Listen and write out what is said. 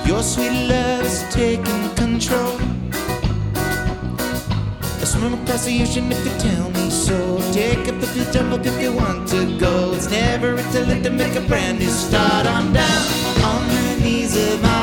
Your sweet love is taking control. I swim across the ocean if you tell me so. Take up if you jump up if you want to go. It's never too late to make a brand new start. I'm down on the knees of my